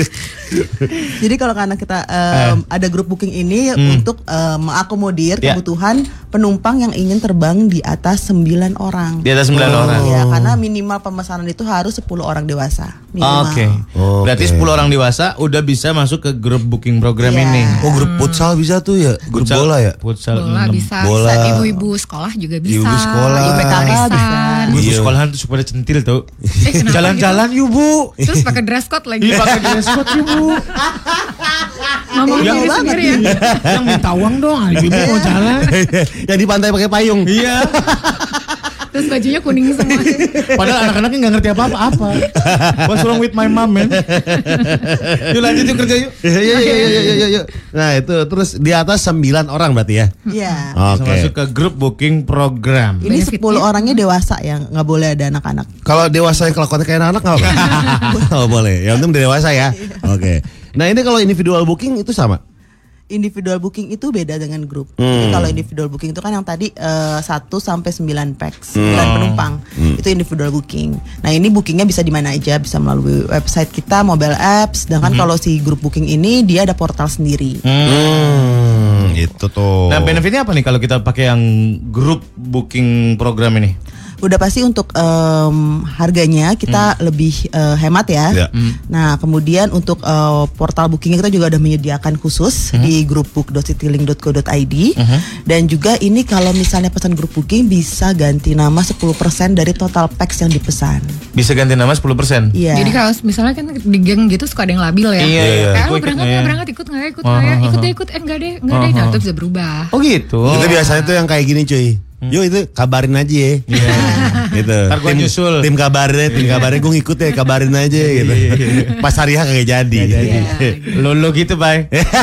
Jadi kalau karena kita um, ada grup booking ini untuk um, mengakomodir Ya. kebutuhan penumpang yang ingin terbang di atas sembilan orang. Di atas sembilan orang. Ya, karena minimal pemesanan itu harus sepuluh orang dewasa. Minimal. Oke. Oke. Berarti sepuluh orang dewasa udah bisa masuk ke grup booking program Iya. ini. Oh grup futsal bisa tuh ya. Grup Futsal- bola ya. Futsal Bola enam. bisa, Bola. bisa. Ibu-ibu sekolah juga bisa. Ibu sekolah. Ibu bisa. arisan. Ibu Iya. sekolahan tuh supaya centil tau. Eh, kenapa Jalan-jalan yuk bu. Terus pakai dress code lagi. Iya pakai dress code yuk bu. Mama Ya, diri banget sendiri ya. Yang minta uang dong. Ibu mau jalan. Yang di pantai pakai payung. Iya. Terus bajunya kuning semua. Padahal anak-anaknya nggak ngerti apa-apa. What's wrong with my mom man? Yuk lanjut yuk kerja yuk. Iya iya iya iya iya iya. Nah itu terus di atas sembilan orang berarti ya. Iya. Bisa Oke. masuk ke grup booking program. Ini Benefitnya? sepuluh orangnya dewasa yang nggak boleh ada anak-anak. Kalau dewasa yang kelakuannya kayak anak nggak apa? Oh boleh. Yang penting dewasa ya. Oke. Nah ini kalau individual booking itu sama. Individual booking itu beda dengan grup. Hmm. Jadi kalau individual booking itu kan yang tadi eh, satu sampai sembilan pax, sembilan Hmm. penumpang. Hmm. Itu individual booking. Nah, ini bookingnya bisa di mana aja, bisa melalui website kita, mobile apps. Sedangkan Hmm. kalau si grup booking ini dia ada portal sendiri. Hmm, itu tuh. Nah benefitnya apa nih kalau kita pakai yang grup booking program ini? Udah pasti untuk em, harganya kita lebih eh, hemat ya. Ya. Nah, kemudian untuk eh, portal bookingnya kita juga udah menyediakan khusus di groupbook dot citylink dot co dot i d. Dan juga ini kalau misalnya pesan grup booking bisa ganti nama sepuluh persen dari total pax yang dipesan. Bisa ganti nama sepuluh persen. Iya. Jadi kalau misalnya kan di geng gitu suka ada yang labil ya. Iya, iya. Kayak Gua oh, ikut berangkat nggak nggak ya? berangkat ikut nggak ya ikut nggak ya Ah, ikut ah, deh ikut eh enggak deh enggak deh. Nah itu bisa berubah. Oh gitu. Itu biasanya tuh yang kayak gini cuy. Yo itu kabarin aja ya. Gitu. Ntar gua Tim- nyusul. Tim kabarnya, tim kabarnya gue ngikut ya, kabarin aja gitu. Pas hari H kagak jadi. Lo lo gitu bay.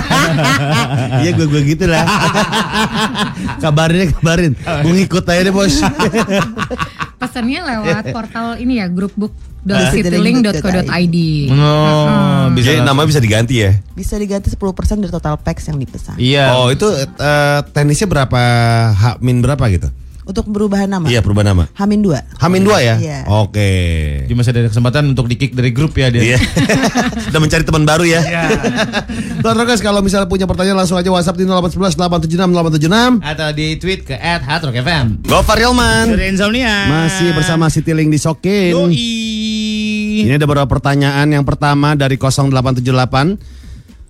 Iya gue gue gitu lah. Kabarinnya kabarin. Gue ngikut aja deh bos. Pesannya lewat portal ini ya groupbook dot citylink dot co dot i d. Oh, bisa Jadi langsung. nama bisa diganti ya. Bisa diganti sepuluh persen dari total pax yang dipesan. Iya. Oh itu eh, teknisnya berapa H min berapa gitu? Untuk perubahan nama. Iya perubahan nama. Hamin dua. Hamin dua ya? Iya. Oke. Jadi masih ada kesempatan untuk di kick dari grup ya dia. Iya. Sudah mencari teman baru ya. Iya. Tuan Rogas kalau misalnya punya pertanyaan langsung aja WhatsApp di nol delapan satu satu delapan tujuh enam delapan tujuh enam. Atau di tweet ke at hard rock f m. Gofar Hilman. Dari Insomnia. Masih bersama Citylink di Sokin. Yoi. Ini ada beberapa pertanyaan. Yang pertama dari nol delapan tujuh delapan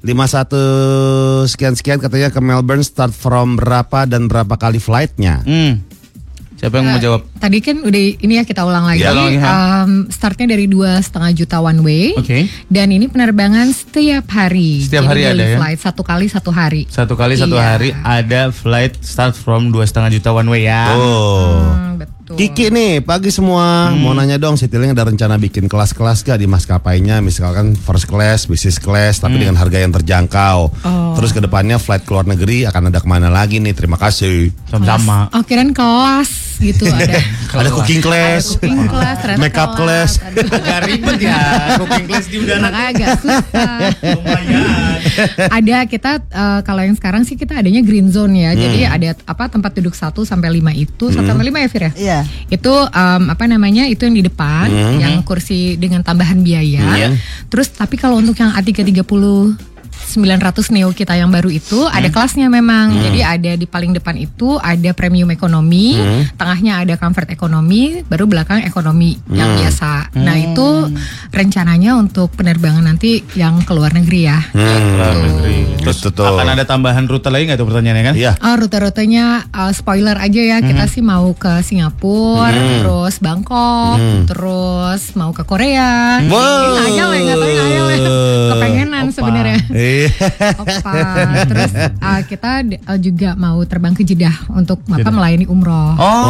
lima satu sekian-sekian katanya ke Melbourne, start from berapa dan berapa kali flightnya? Hmm. Siapa yang mau jawab? Tadi kan udah ini ya kita ulang lagi. Ya, ulang, ya. Um, startnya dari dua setengah juta one way. Oke. Dan ini penerbangan setiap hari. Setiap Jadi hari daily ada ya? flight satu kali satu hari. Satu kali satu Iya. hari ada flight start from dua setengah juta one way ya. Oh. Hmm, betul. Kiki nih, pagi semua. Mau nanya dong, Citylink ada rencana bikin kelas-kelas gak di maskapainya? Misalkan first class, business class, tapi dengan harga yang terjangkau. Oh. Terus kedepannya flight ke luar negeri akan ada kemana lagi nih? Terima kasih. Sama-sama. Oh, kirain kelas gitu ada. Ada cooking class, Cooking class, ternyata makeup class. Aduh. Agak ribet ya cooking class di udara. Makanya agak susah. Lumayan. Ada kita uh, kalau yang sekarang sih kita adanya green zone ya. Jadi ada apa tempat duduk satu sampai lima itu, satu sampai lima ya Fir ya? Iya. Itu um, apa namanya? Itu yang di depan, yang kursi dengan tambahan biaya. Terus tapi kalau untuk yang A tiga tiga nol sembilan ratus Neo kita yang baru itu ada kelasnya memang. Jadi ada di paling depan itu ada premium ekonomi, tengahnya ada comfort ekonomi, baru belakang ekonomi yang biasa. Nah, itu rencananya untuk penerbangan nanti yang ke luar negeri ya. Luar negeri. Terus Betul, tuh. akan ada tambahan rute lagi nggak tuh pertanyaannya kan? Iya. Oh, rute-rutenya uh, spoiler aja ya. Kita sih mau ke Singapura, terus Bangkok, terus mau ke Korea. Wow. Nggak ayal ya, nggak tahu ayal ya. Kepengenan sebenarnya. Iya. Opa. Terus uh, kita uh, juga mau terbang ke Jeddah untuk apa melayani umroh.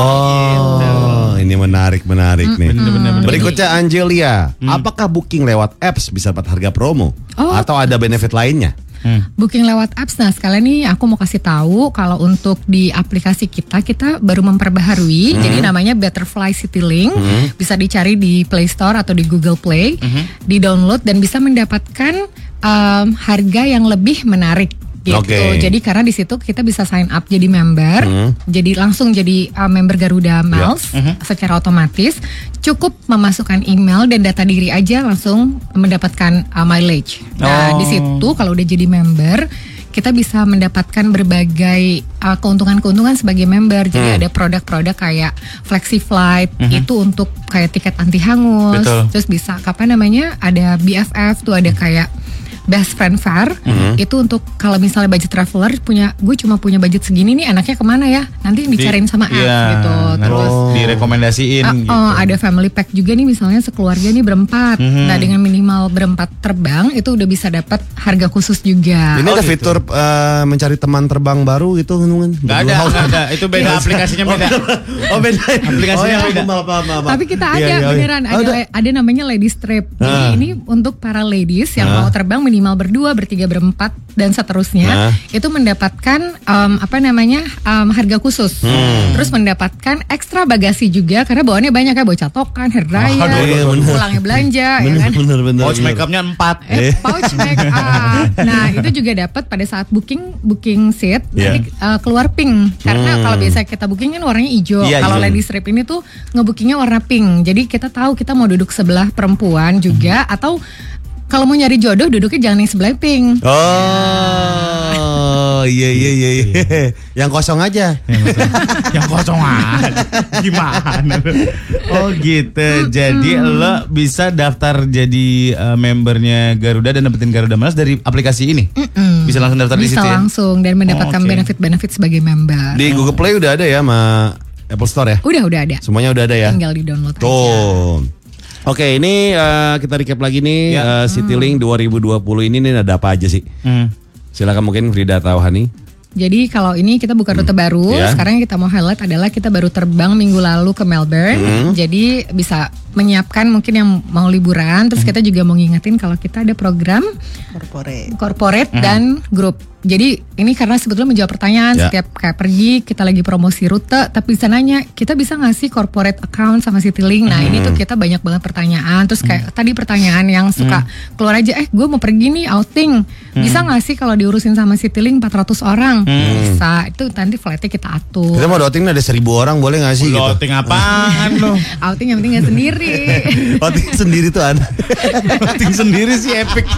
Oh, ini menarik menarik nih. Bener-bener. Berikutnya Angelia, apakah booking lewat apps bisa dapat harga promo Oh. atau ada benefit lainnya? Booking lewat apps. Nah, sekalian nih aku mau kasih tahu kalau untuk di aplikasi kita kita baru memperbaharui. Jadi namanya Betterfly Citylink. Bisa dicari di Play Store atau di Google Play. Di-download dan bisa mendapatkan um, harga yang lebih menarik. Gitu. Oke. Jadi karena di situ kita bisa sign up jadi member, jadi langsung jadi uh, member Garuda Miles secara otomatis. Cukup memasukkan email dan data diri aja langsung mendapatkan uh, mileage. Nah, Oh. di situ kalau udah jadi member, kita bisa mendapatkan berbagai uh, keuntungan-keuntungan sebagai member. Jadi ada produk-produk kayak Flexi Flight, itu untuk kayak tiket anti hangus. Betul. Terus bisa apa namanya? Ada B F F tuh ada kayak Best Friend Fare, itu untuk kalau misalnya budget traveler punya, gue cuma punya budget segini nih, enaknya kemana ya? Nanti dicariin sama apps Iya, gitu. nanti Terus direkomendasiin uh, gitu. uh, ada family pack juga nih, misalnya sekeluarga nih berempat. Nah, dengan minimal berempat terbang itu udah bisa dapat harga khusus juga. Ini ada fitur eh, mencari teman terbang baru gitu kan? Nggak ada, nggak ada. Itu beda aplikasinya beda. Oh beda. Aplikasinya oh, ya, beda. maaf, maaf, maaf, maaf. Tapi kita ada Iya, iya, iya. beneran Oh, ada ada namanya ladies trip. Jadi Ah. ini untuk para ladies yang Ah. mau terbang minimal berdua, bertiga, berempat dan seterusnya Ah. itu mendapatkan um, apa namanya um, harga khusus. Hmm. Terus mendapatkan ekstra bagasi juga karena bawaannya banyak ya, bawa catokan, hair dryer, Aduh, iya, bener. pulangnya belanja ya Bener, kan. bener, bener, Pouch bener. makeupnya empat. Eh, pouch make up. Nah, itu juga dapat pada saat booking booking seat Yeah. nanti uh, keluar pink. Karena Hmm. kalau biasa kita booking kan warnanya hijau. Iya, Kalau hijau. ladies trip ini tuh ngebookingnya warna pink. Jadi kita tahu kita mau duduk sebelah perempuan juga atau kalau mau nyari jodoh duduknya jangan yang sebelah pink. Oh, iya iya iya. iya. Yang kosong aja. Yang kosong aja. Gimana? Oh gitu. Jadi lo bisa daftar jadi uh, membernya Garuda dan dapetin Garuda Miles dari aplikasi ini. Bisa langsung daftar di Bisa situ ya. langsung dan mendapatkan Oh, oke. benefit-benefit sebagai member. Di Google Play udah ada ya sama Apple Store ya? Udah udah ada. Semuanya udah ada ya? Tinggal di download aja. Tuh. Oke, ini eh, kita recap lagi nih Ya. eh, Citylink dua ribu dua puluh ini nih ada apa aja sih? Hmm. Silakan mungkin Frida atau Hani. Jadi kalau ini kita buka rute baru, Ya. sekarang yang kita mau highlight adalah kita baru terbang minggu lalu ke Melbourne. Jadi bisa menyiapkan mungkin yang mau liburan, terus kita juga mau ngingetin kalau kita ada program Corporate. corporate dan grup. Jadi ini karena sebetulnya menjawab pertanyaan Ya. setiap kayak pergi kita lagi promosi rute, tapi bisa nanya kita bisa ngasih corporate account sama Citylink. Nah ini tuh kita banyak banget pertanyaan. Terus kayak tadi pertanyaan yang suka keluar aja, eh gue mau pergi nih outing, bisa nggak sih kalau diurusin sama Citylink empat ratus orang? Bisa. Itu nanti flightnya kita atur. Kita mau outing ada seribu orang boleh nggak sih? Gitu? Loting apaan lo? Outing yang penting nggak sendiri. Outing sendiri tuh ada. Outing sendiri sih epic.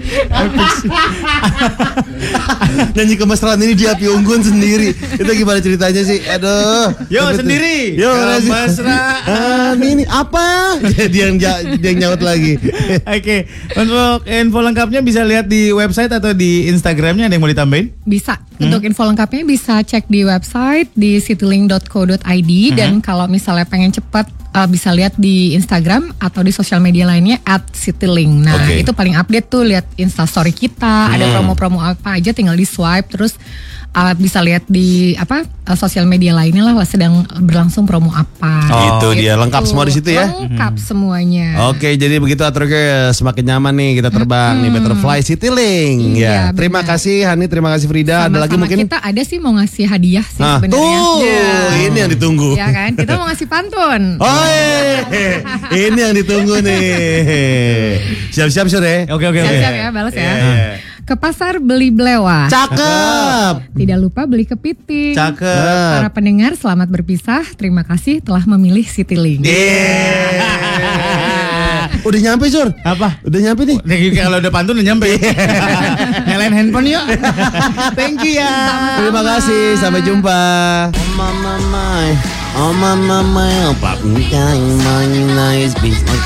Nyanyi kemesraan ini di api unggun sendiri. Itu gimana ceritanya sih? Aduh. Yo Tapi sendiri. Yo Kemesraan. ini apa? Dia yang dia yang nyaut lagi. Oke, untuk info lengkapnya bisa lihat di website atau di Instagramnya. Ada yang mau ditambahin? Bisa. Untuk info lengkapnya bisa cek di website di citylink dot co dot i d dan kalau misalnya pengen cepat uh, bisa lihat di Instagram atau di sosial media lainnya at citylink. Nah, Oke. itu paling update tuh, lihat Instastory kita, ada promo-promo apa aja tinggal di swipe terus uh, bisa lihat di apa uh, sosial media lainnya lah sedang berlangsung promo apa. Itu dia, lengkap semua di situ ya? Lengkap semuanya. Oke, jadi begitu aturnya semakin nyaman nih kita terbang nih Betterfly Citylink. Iya, Ya, terima benar. kasih Hani, terima kasih Frida. Ada lagi Sama-sama, mungkin? kita ada sih mau ngasih hadiah sih Nah, sebenarnya. tuh, Ya. ini yang ditunggu. Ya kan, kita mau ngasih pantun. Oh, eh, ini yang ditunggu nih. Siap-siap sore. Oke, oke, oke. Siap-siap ya, balas ya. Iya, iya. Ke pasar beli belewah. Cakep. Tidak lupa beli kepiting. Cakep. Para pendengar selamat berpisah. Terima kasih telah memilih Citylink. Iya. Udah nyampe Sur. Apa? Udah nyampe nih. Nih, kalau udah pantun udah nyampe. Nyalain handphone yuk. Thank you ya. Terima kasih. Sampai jumpa. Oh mama my, oh mama my, oh pakai nice business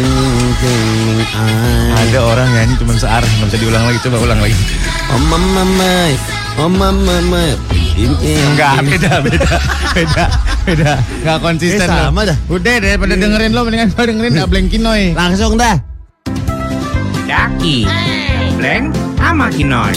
Ada orang nyanyi cuma searah, nggak bisa diulang lagi. Coba ulang lagi. Oh mama my, oh mama my. Enggak, beda, beda, beda, beda. Enggak konsisten Eh, sama lo. dah. Udah deh, pada dengerin lo, mendingan lo dengerin Ableng Kinoy. Langsung dah. Daki. Bleng sama Kinoy.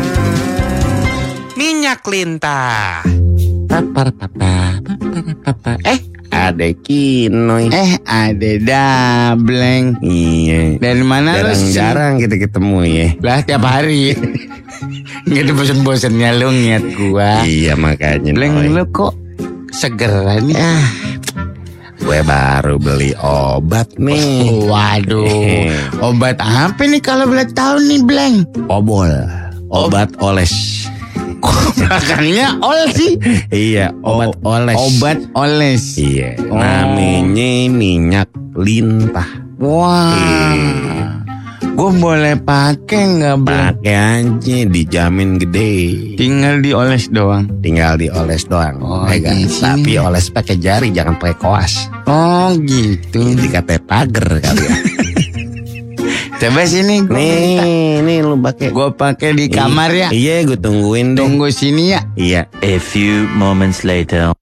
Minyak lintah. Papa, papa, papa, papa. Eh, ada Kinoy. Eh, ada Dableng. Iya. Dari mana lo sih? Jarang-jarang kita ketemu ya. Lah tiap hari. Nggak ada bosan-bosannya lo ngeliat gua. Iya makanya. Bleng Noy. lo kok seger nih? Ah, gue baru beli obat nih. Waduh, obat apa nih kalau boleh tahu nih Bleng? Obol. Obat oles. Makanya ol sih. Iya, obat O- oles. Obat oles. Iya, Oh. namanya minyak lintah. Wah, gue boleh pakai nggak Bleng? Pakai aja, dijamin gede. Tinggal dioles doang. Tinggal dioles doang. Oh, Eh, kan? di sini. Tapi oles pakai jari, jangan pakai koas. Oh gitu. Ini katanya pager kali ya. Coba sini gue Nih, nih lu pakai. Gue pakai di kamar ya. Iya, gue tungguin deh. Tunggu sini ya. Iya. A few moments later.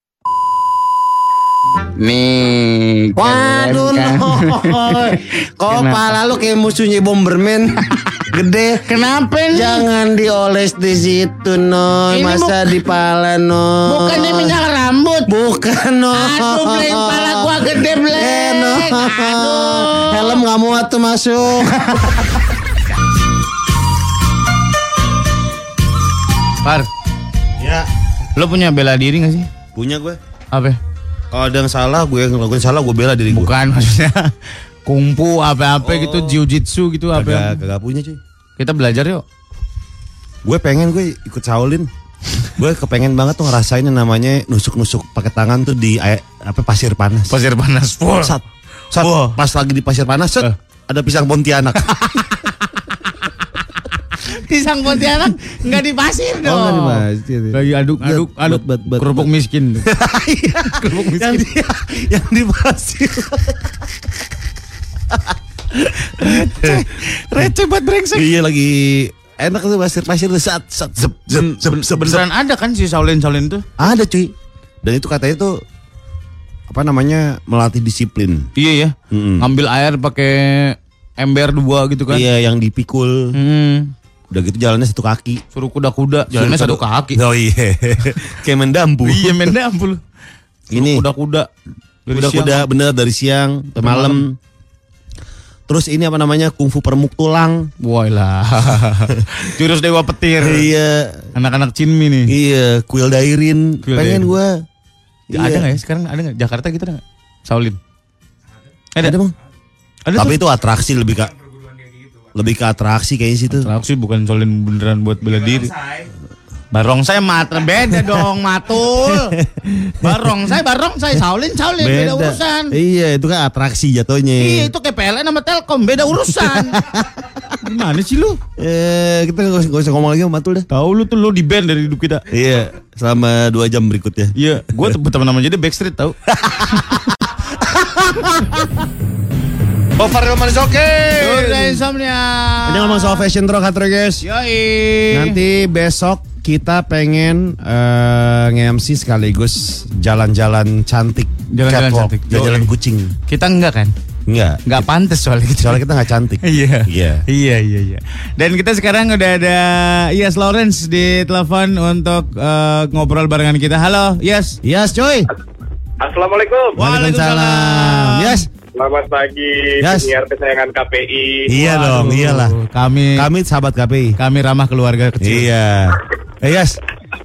Nih. Waduh, keren kan? Noy. Kok Kenapa? pala lu kayak musuhnya Bomberman. Gede. Kenapa nih? Jangan dioles di situ, Noy. Ini Masa di pala, Noy. Bukannya minyak rambut. Bukan, Noy. Aduh, Bleng, pala gua gede, Bleng. Eh, Noy. Aduh. Helm gak muat tuh masuk. Par, Ya, lo punya bela diri gak sih? punya gue. Apa? Kalau ada yang salah, gue yang ngelakuin salah, gue bela diri gue. Bukan maksudnya kungfu apa-apa gitu, jiu-jitsu gitu apa? Kagak, kagak punya cuy. Kita belajar yuk. Gue pengen gue ikut Shaolin. Gue kepengen banget tuh ngerasain yang namanya nusuk-nusuk pakai tangan tuh di air, apa pasir panas. Pasir panas. Sat, sat, Wah. pas lagi di pasir panas, set, Eh. ada pisang Pontianak. Pisang Pontianak nggak di pasir dong. Oh, nggak di pasir. Lagi aduk aduk Bet, aduk bet, bet, kerupuk bet. miskin. Iya, Kerupuk yang miskin. di, yang di pasir. Receh buat brengsek. Iya lagi enak tuh pasir-pasir tuh sat sat zep zep zep zep zep. Beneran ada kan si Shaolin Shaolin tuh? Ada cuy. Dan itu katanya tuh apa namanya melatih disiplin. Iya ya. Mm-mm. Ngambil air pakai ember dua gitu kan? Iya yang dipikul. Hmm. Udah gitu jalannya satu kaki. Suruh kuda-kuda jalannya satu kaki. Oh iya. Kayak mendampu. Iya menda ampun. Ini Kuda-kuda. Dari kuda-kuda siang. bener dari siang ke malam. Terus ini apa namanya kungfu permuk tulang. Wah lah. Jurus Dewa Petir. Iya. Anak-anak Cinmi nih. Iya, kuil dairin. Kuil Pengen dairin. gua. Ya, ada nggak ya sekarang ada nggak Jakarta gitu ada nggak Shaolin? Ada, Bang. Ada Tapi tuh. itu atraksi lebih ke lebih ke atraksi kayaknya sih tuh. Atraksi bukan Shaolin beneran buat bela diri. Barongsai matra beda dong matul. Barongsai barongsai Shaolin Shaolin beda, urusan. Iya, itu kan atraksi jatuhnya. Iya itu kayak P L N sama Telkom beda urusan. Gimana sih lu? Eh, kita gak usah, gak usah ngomong lagi sama Matul dah. Tahu lu tuh lu di band dari hidup kita. Iya, selama dua jam berikutnya. Iya, gue teman nama jadi Backstreet tahu. Gofar Hilman is oke. Udah insomnia. Ini ngomong soal fashion truck hatre guys. Yoi. Nanti besok kita pengen uh, nge-M C sekaligus jalan-jalan cantik. Jalan-jalan Catwalk, cantik. Jalan-jalan kucing. Kita enggak kan? Enggak. Enggak pantas soalnya kita. Soalnya kita enggak cantik. Iya. Iya. Iya, iya, iya. Dan kita sekarang udah ada Yes Lawrence di telepon untuk uh, ngobrol barengan kita. Halo, Yes. Yes, coy. Assalamualaikum. Waalaikumsalam. Yes. Selamat pagi, Yes. penyiar kesayangan K P I. Iya Waduh, dong, iyalah. Kami Kami sahabat K P I. kami ramah keluarga kecil. Iya. Eh, Yes.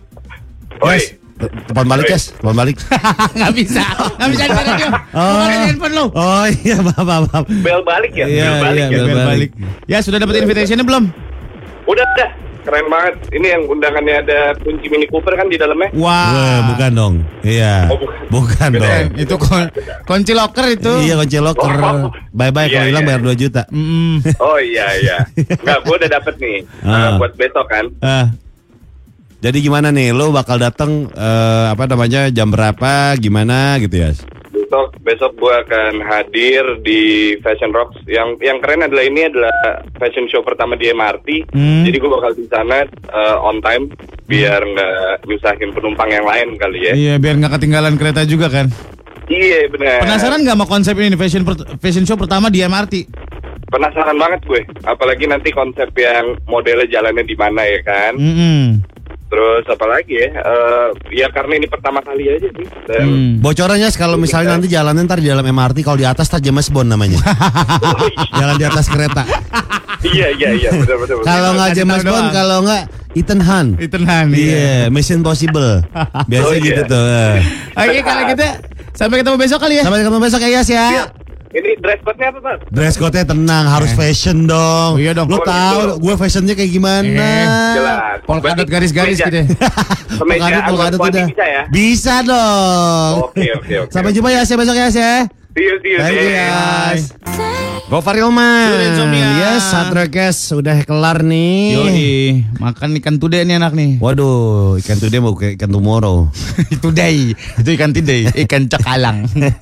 Oi. Yes. Telepon balik, Yes. Telepon balik. Nggak bisa, nggak bisa di radio. Oh. Bukan di handphone lu. Oh iya, maaf, maaf, maaf. Bel balik ya? Iya, bel balik iya, ya? bel Bel balik. Ya sudah dapat invitationnya belum? Udah, udah. Keren banget. Ini yang undangannya ada kunci Mini Cooper kan di dalamnya. Wah. Wah, bukan dong. Iya. Oh, bukan. Bukan Beda dong. Eh, itu kon- kunci locker itu. Iya, kunci locker. Oh. Bye-bye kalau Iya, hilang iya. bayar dua juta. Mm-mm. Oh iya, iya. Enggak, gue udah dapet nih. Ah. Uh, buat besok kan. Ah. Jadi gimana nih? Lo bakal datang eh, apa namanya? Jam berapa? Gimana gitu ya? Besok, besok gue akan hadir di Fashion Rocks. Yang yang keren adalah ini adalah fashion show pertama di M R T. Hmm. Jadi gue bakal di sana uh, on time biar nggak nyusahin penumpang yang lain kali ya. Iya, biar nggak ketinggalan kereta juga kan. Iya benar. Penasaran nggak sama konsep ini fashion per- fashion show pertama di M R T? Penasaran banget gue. Apalagi nanti konsep yang modelnya jalannya di mana ya kan. Mm-mm. Terus apa lagi ya? Eh, ya karena ini pertama kali aja sih. Dan Hmm. Bocorannya kalau misalnya nanti jalannya ntar di dalam M R T, kalau di atas ntar James Bond namanya. Jalan di atas kereta. iya iya iya benar benar. benar. Kalau nggak Kasih James tahu Bond, doang. kalau nggak Ethan Hunt. Ethan Hunt. Iya, Mission Possible. Biasa Oh, iya. gitu tuh. eh. Oke, kalau gitu sampai ketemu besok kali ya. Sampai ketemu besok ya, Yas ya. Iya. Ini dress code-nya apa, Pak? Dress code-nya tenang, harus fashion dong. Oh, iya dong. Lu Oh, tahu gitu. gue fashionnya kayak gimana? Eh, Jelas. Polkadot garis-garis Kemeja- gitu ya. Kemeja Polkadot, polkadot Agor udah. bisa ya? Bisa dong. Oke oke oke. Sampai jumpa ya, besok ya, ya. See you see you. Thank you, Dave. Yas. Gofar Hilman. Sudah insomnia. Yes, Satrekes udah kelar nih. Yoi, makan ikan today nih anak nih. Waduh, ikan today mau kayak ikan tomorrow. Today, itu ikan today, ikan cakalang.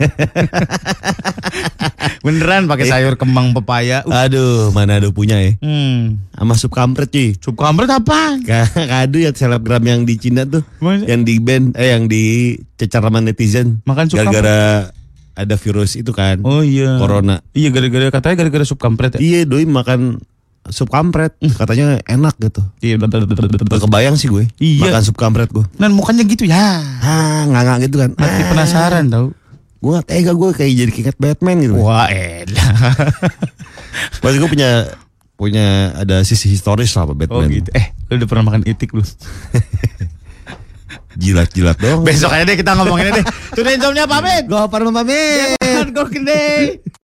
Beneran pakai sayur kembang pepaya. Uh. Aduh, mana ada punya ya. Hmm. Sama sup kampret cuy. Sup kampret apa? Kado ya selebgram yang di Cina tuh. Mana? Yang di band, eh yang dicecar sama netizen. Makan sup gara-gara ada virus itu kan. Oh iya. Corona. Iya, gara-gara katanya gara-gara sup kampret ya. Iya, doi makan sup kampret. Katanya enak gitu. Iya, betul betul betul. Gak kebayang sih gue. Iya. Makan sup kampret gue. Dan mukanya gitu ya. Ah, nganga gitu kan. Mati penasaran tau. Gue gak tega, gue kayak jadi keinget Batman gitu. Wah, elah. Pasti gue punya punya ada sisi historis lah apa Oh Batman. gitu. Eh, lu udah pernah makan itik belum? Jilat-jilat dong. Besok aja deh kita ngomongin deh. Sudah insomnia pamit. Gofar pamit. Go gede.